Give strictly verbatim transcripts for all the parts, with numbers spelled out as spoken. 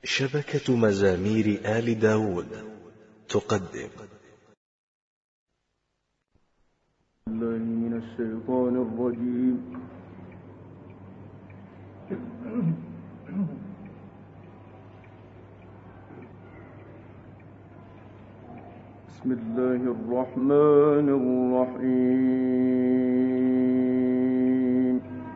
شبكة مزامير آل داود تقدم. الله من الشيطان الرجيم. بسم الله الرحمن الرحيم.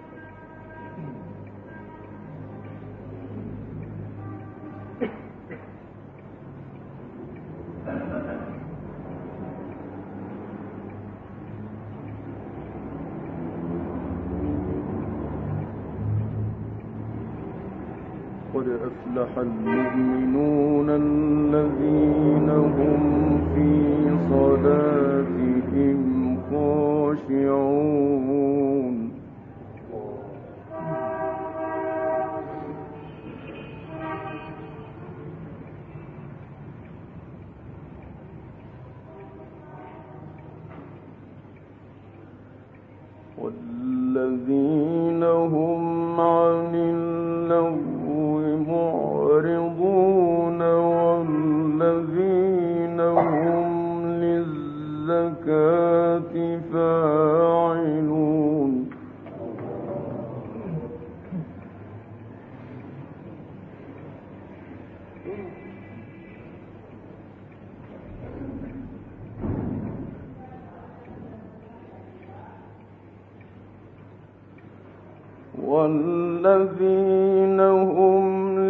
قد أفلح المؤمنون الذين هم في صلاتهم خاشعون. والذين هم عن اللغو معرضون والذين هم للزكاة فاعلون. والذين هم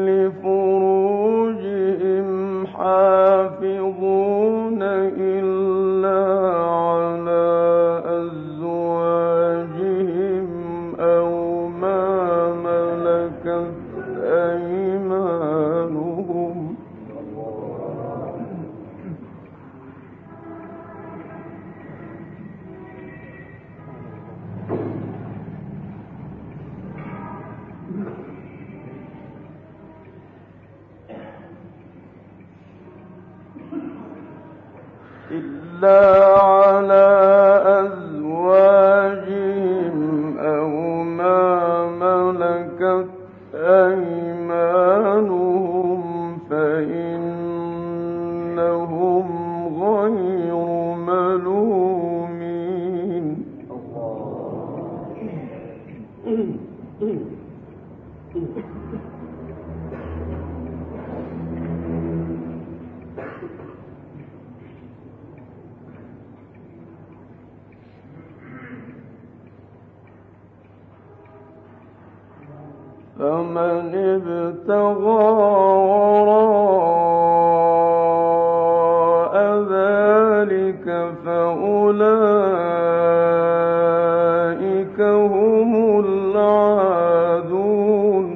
لفروجهم حافظون إلا على أزواجهم أو ما ملكت أيمانهم. إلا على أزواجهم أو ما ملكت أيمانهم فإنهم غير ملومين. فمن ابتغى وراء ذلك فأولئك هم العادون.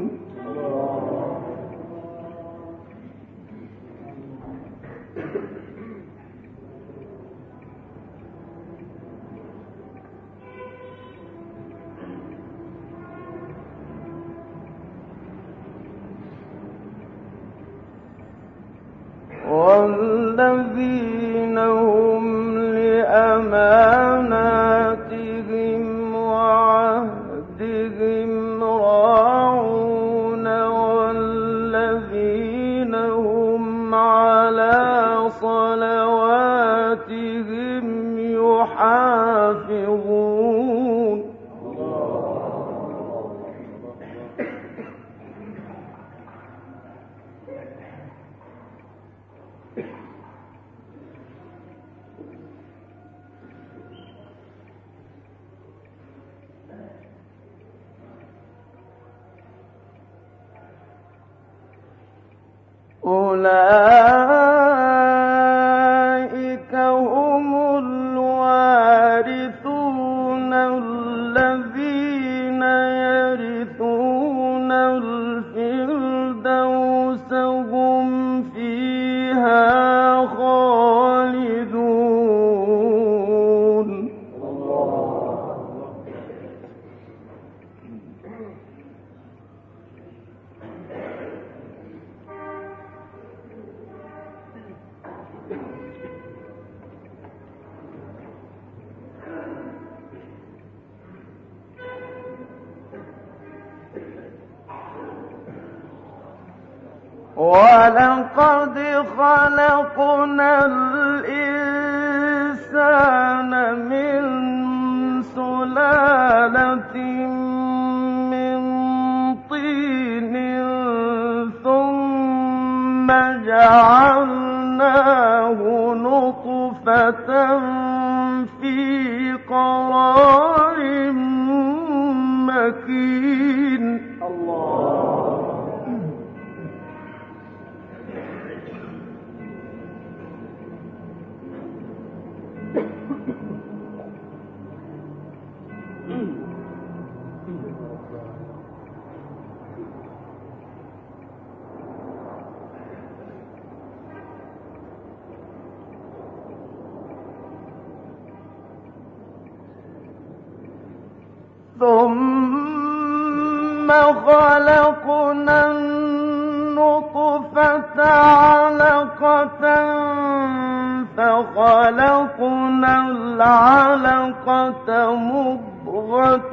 والذين هم لأماناتهم وعهدهم راعون والذين هم على صلواتهم يحافظون. أولئك هم الوارثون الذين يرثون الفردوس هم فيها خالدون. ولقد خلقنا الإنسان من سلالة من طين ثم جعلناه نطفة في قرار مكين. الله. ثم خلقنا النطفة علقة فخلقنا العلقة مضغة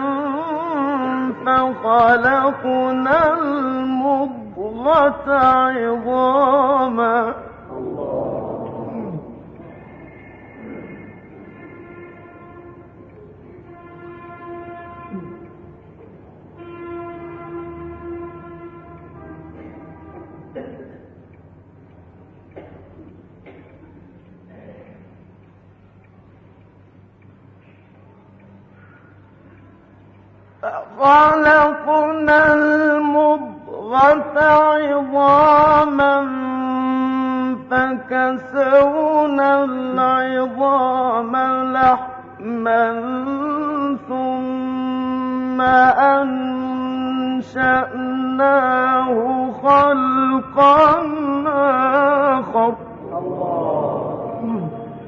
فخلقنا المضغة عظاما. فخلقنا المضغة عظاما فكسونا العظام لحما ثم أنشأناه خلقا آخر. الله.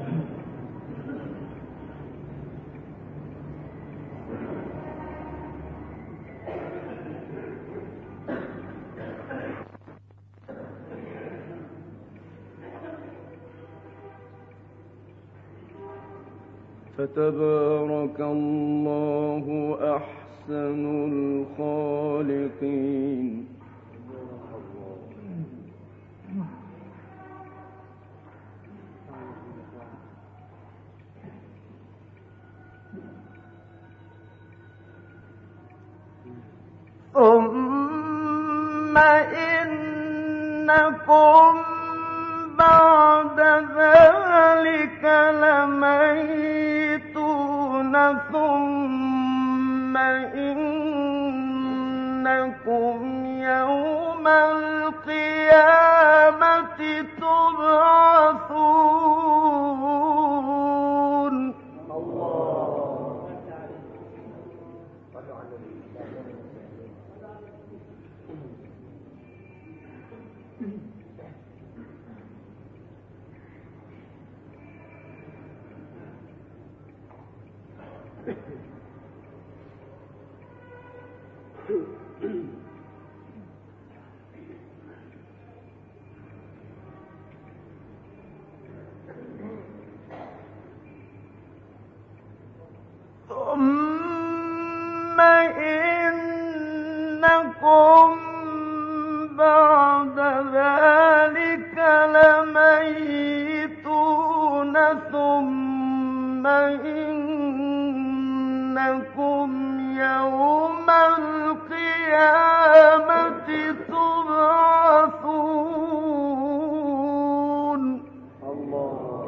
فتبارك الله أحسن الخالقين. ثم إنكم بعد ذلك لميتون ثم إنكم يوم القيامة تبعثون. الله. ثم إنكم بعد ذلك لميتون ثم إنكم يوم القيامة تبعثون. الله.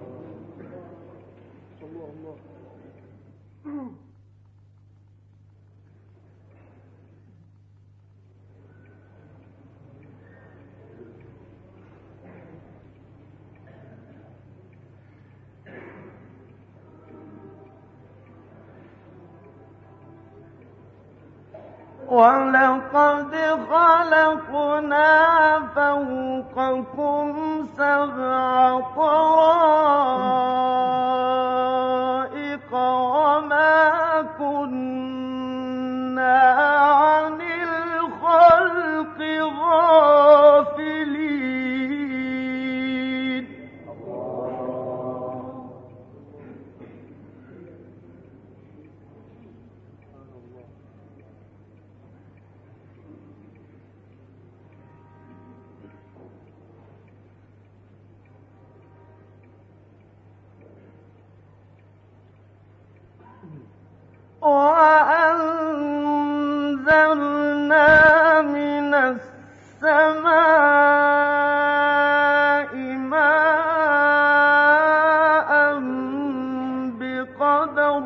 الله. ولقد خلقنا فوقكم سبع طرائق وما كنا عن الخلق غافلين. وأنزلنا من السماء ماء بقدر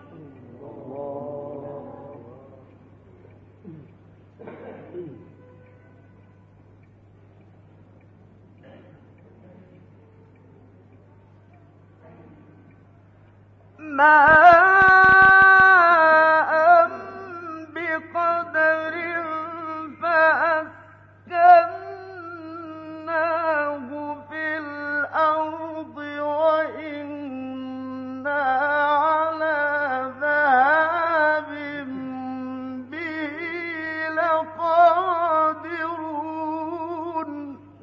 ماء بقدر فأسكناه في الأرض وإنا على ذهاب به لقادرون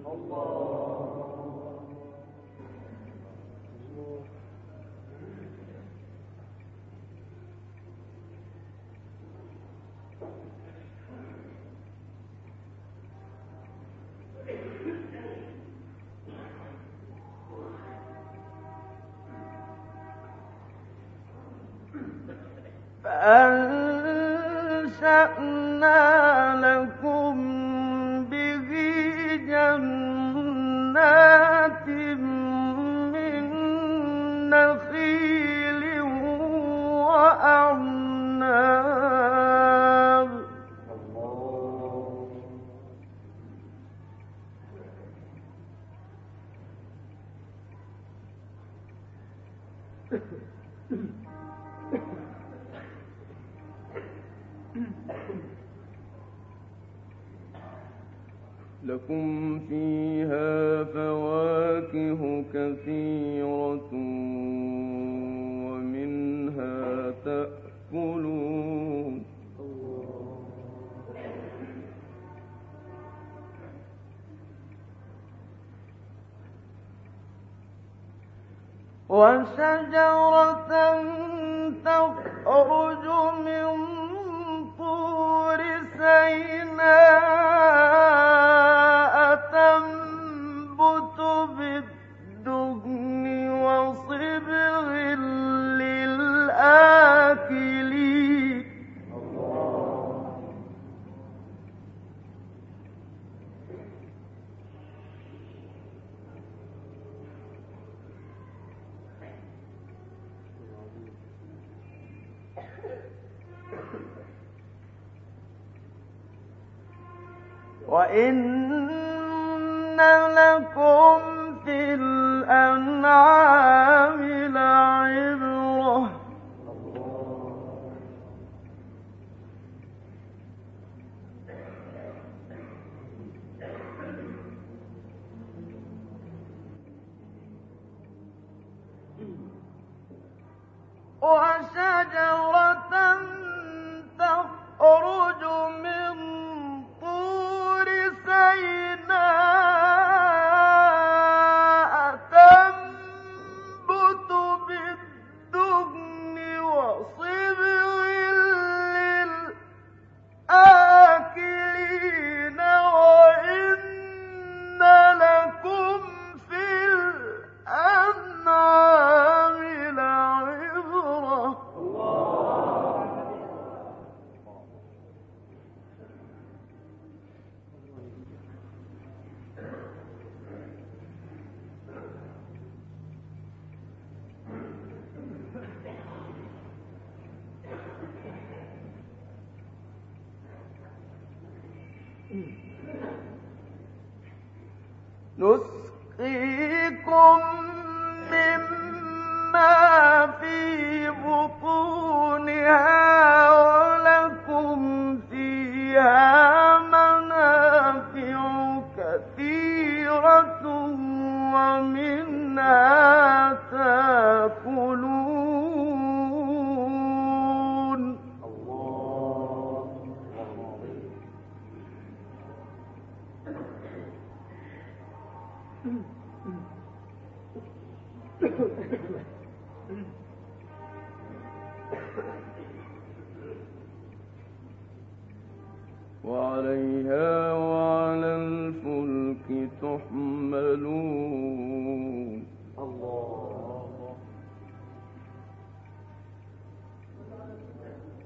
فأنشأنا لكم به جنات من نخيل وأعناب لكم فيها فواكه كثيرة ومنها تأكلون وشجرة تخرج من طور سيناء تنبت بالدهن وصبغ للآكلين وَإِنَّ لَكُمْ فِي الْأَنْعَامِ لَعِبْرَةً ۖ وَشَجَرَةً تَخْرُجُ مِن طُورِ سَيْنَاءَ تَنبُتُ بِالدُّهْنِ وَصِبْغٍ لِّلْآكِلِينَ وَإِنَّ لَكُمْ فِي الْأَنْعَامِ لَعِبْرَةً ۖ نسقيكم مما في بطونها ولكم فيها منافع كثيرة ومنها تأكلون وعليها وعلى الفلك تحملون الله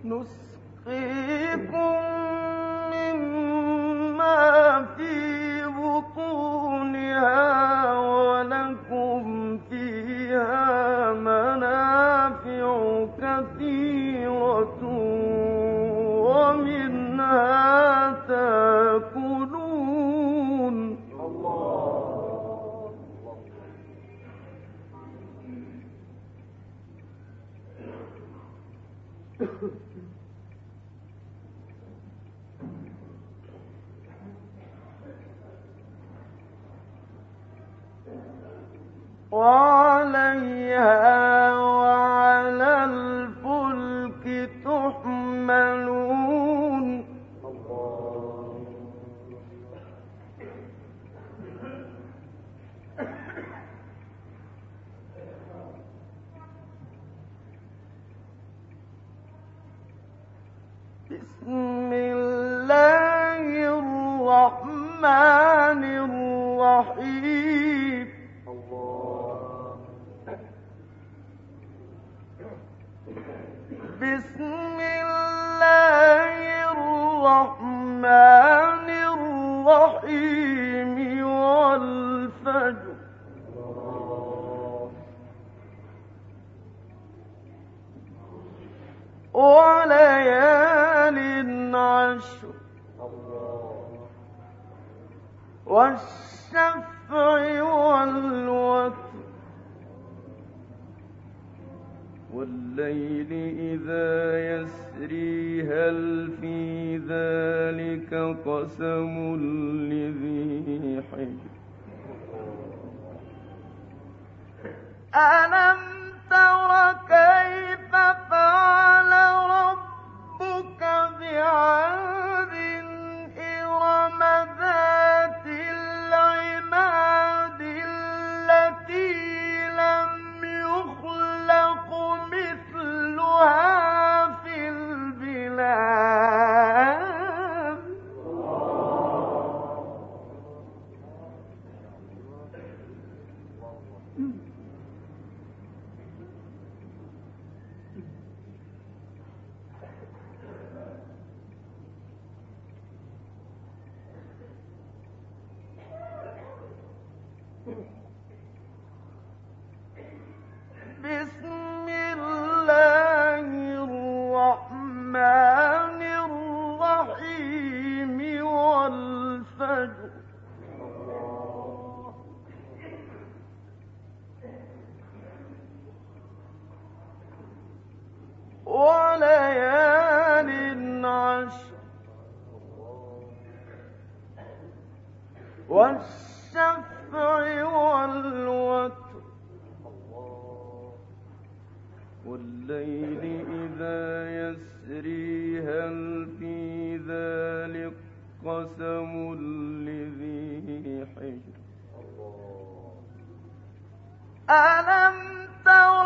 نسقيكم مما في بطونها ولكم فيها منافع كثيرة ومنها تأكلون. وعليها وعلى الفلك تحملون. بسم الله الرحمن الرحيم. بسم الله الرحمن الرحيم والفجر وليال عشر والشفع والوتر والليل إذا يسري هل في ذلك قسم لذي حجر. ألم تر كيف فعل ربك بعاد إرم ذات العماد التي لم يخلق مثلها في البلاد. بسم الله الرحمن الرحيم والفجر وليال عشر والشفع والوتر والليل إذا يسري هل في ذلك قسم لذي حجر. ألم تر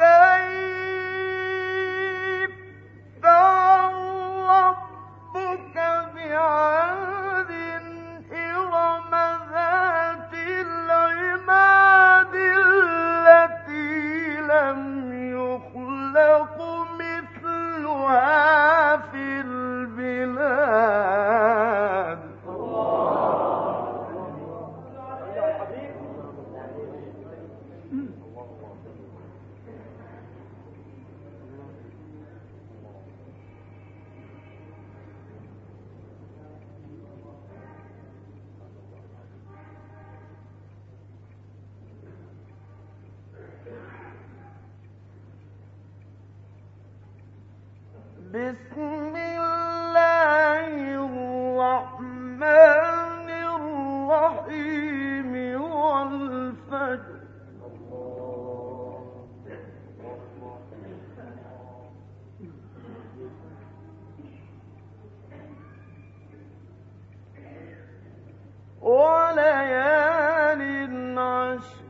كيف فعل ربك بعاد إرم ذات العماد التي لم يخلق مثلها في البلاد. بسم الله الرحمن الرحيم والفجر وليال عشر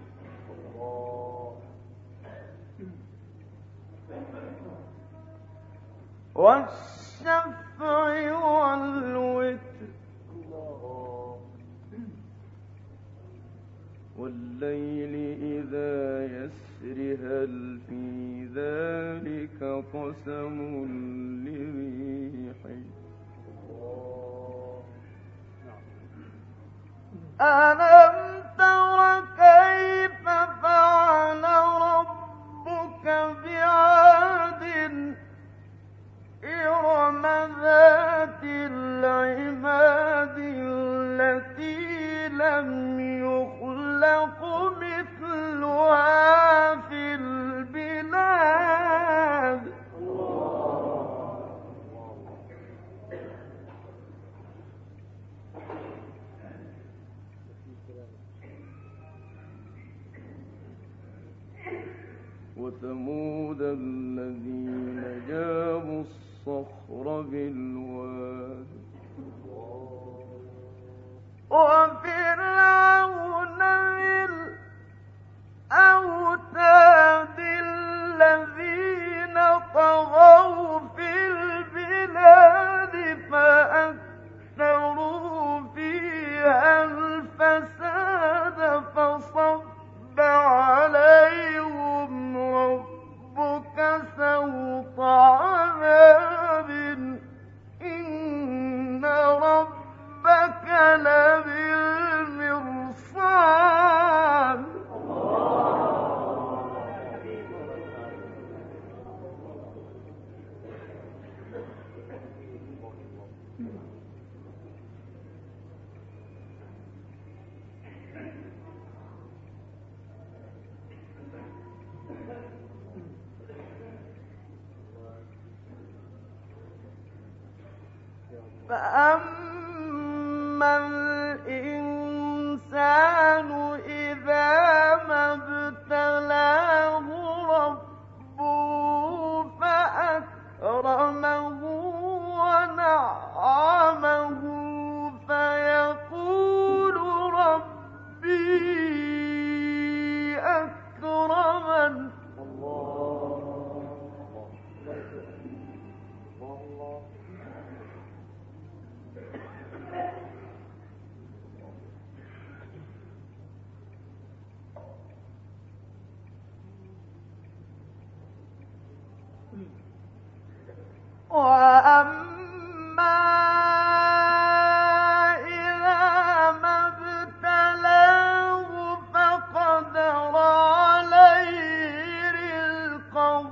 والشفع والوتر والليل إذا يسر هل في ذلك قسم لذي حجر ألم تر كيف فعل ربك بعاد إرم ذات العماد التي لم يخلق مثلها في البلاد وثمود الذين جابوا الصخر بالواد وفرعون ذي الأوتاد الذين طغوا في البلاد فأكثروا فيها الفساد فصب عليهم ربك سوط عذاب إن ربك لبالمرصاد فأما الإنسان إذا ما ابتلاه ربه فأكرمه ونعمه فيقول ربي أكرمن وأما إذا ما ابتلاه فقدر عليه رزقه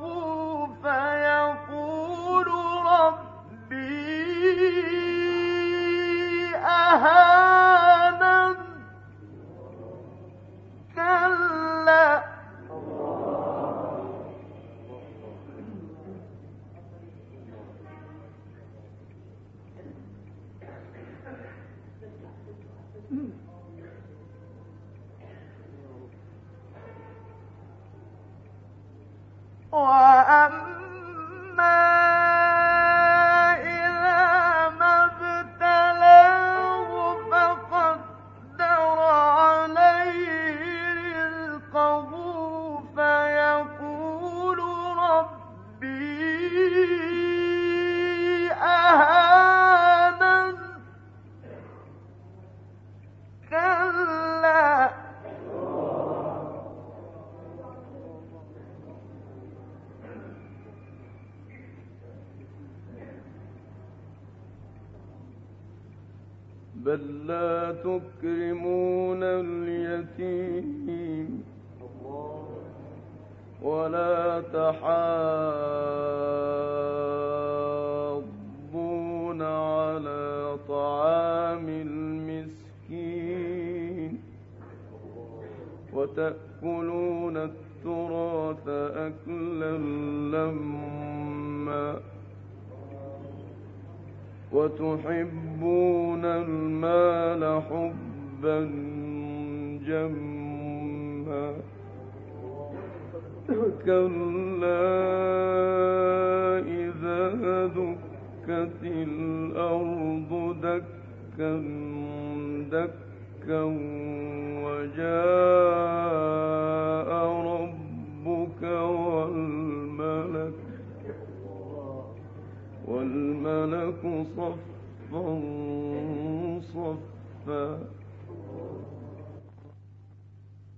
فيقول ربي أهانن كلا وأما إذا ما ابتلاه فقدر عليه رزقه فيقول ربي أهانن كلا بل لا تكرمون اليتيم ولا تحاضون على طعام المسكين وتأكلون التراث أكلا لما وتحبون المال حبا جما كلا إذا دكت الأرض دكا دكا وجاء ربك والملك والملك صفا صفا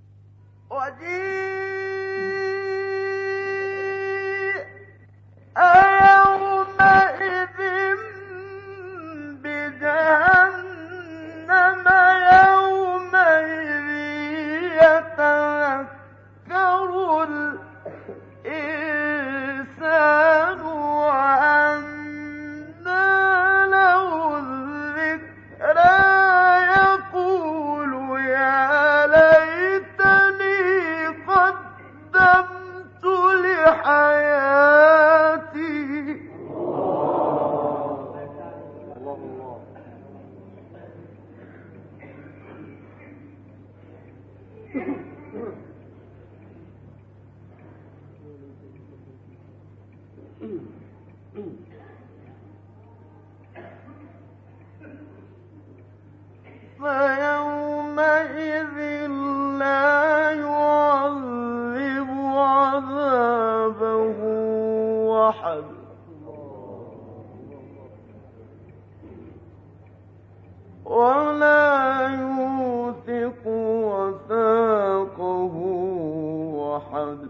فيومئذ لا يعذب عذابه أحد ولا يوثق وثاقه أحد.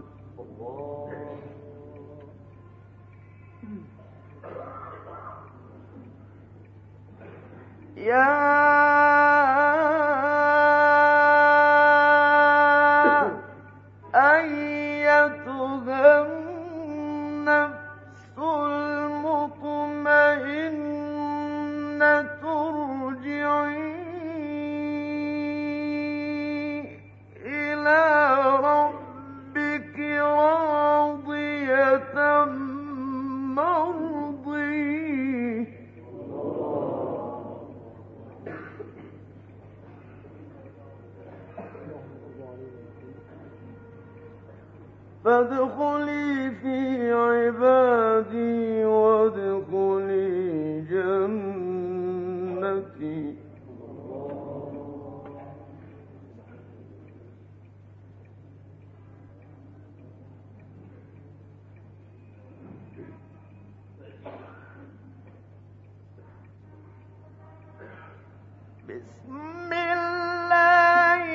يا أيتها النفس المطمئنة ارجعي إلى ربك راضية مرضية فادخلي في عبادي وادخلي جنتي. بسم الله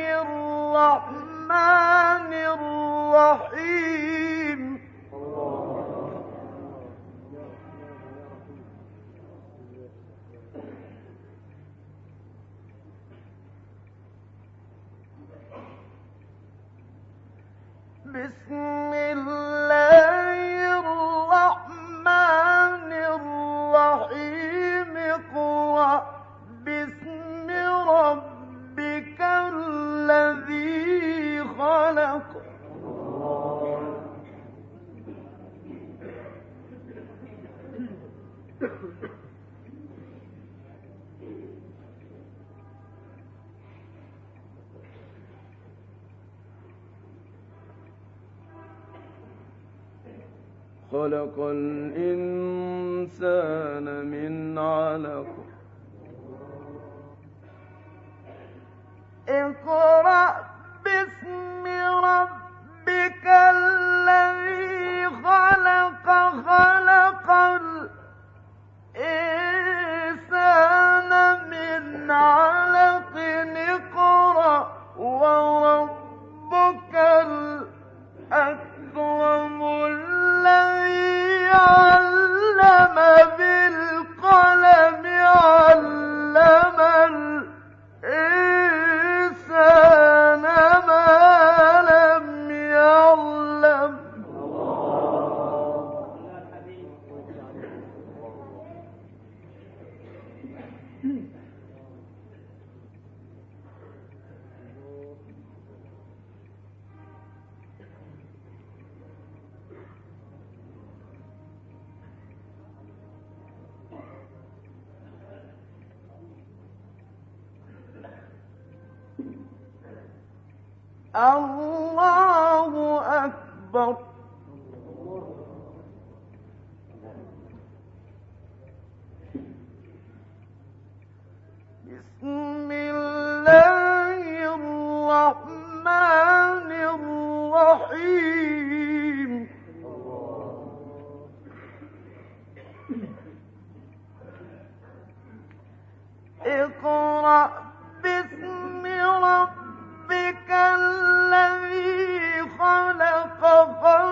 الرحمن الرحيم. بسم الله الرحمن الرحيم. اقرأ باسم ربك الذي خلق. خلق الإنسان من علق. اقرأ باسم ربك الذي خلق. خلق الإنسان من علق. اقرأ وربك الأكرم الذي علم بالقلم. علم الإنسان ما لم يعلم. الله أكبر. بسم الله الرحمن الرحيم. اقرأ باسم ربك الذي خلق. خلق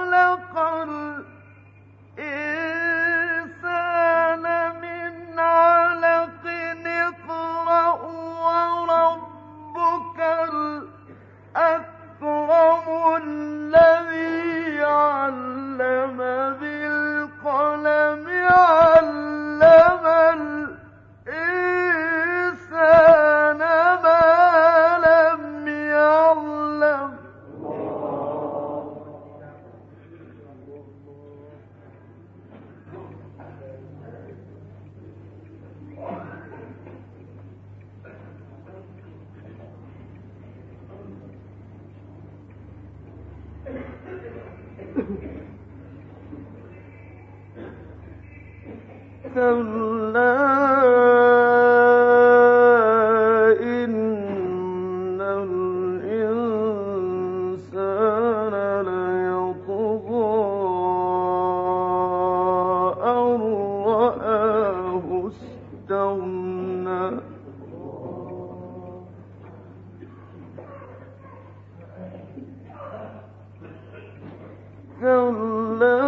إن الإنسان ليطغى أن رآه استغنى كلا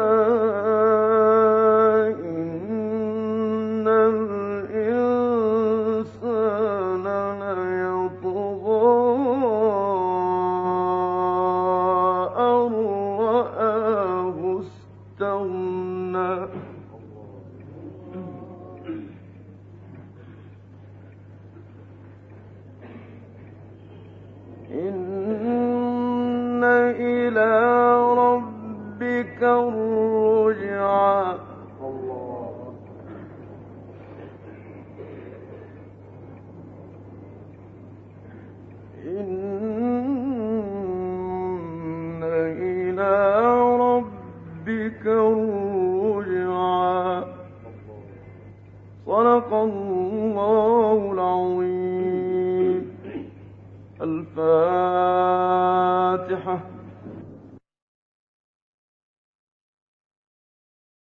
إن الإنسان ليطغى أن رآه استغنى إن إلى ربك الرجعى إن إلى ربك الرجعى صدق الله العظيم. الفاتحة.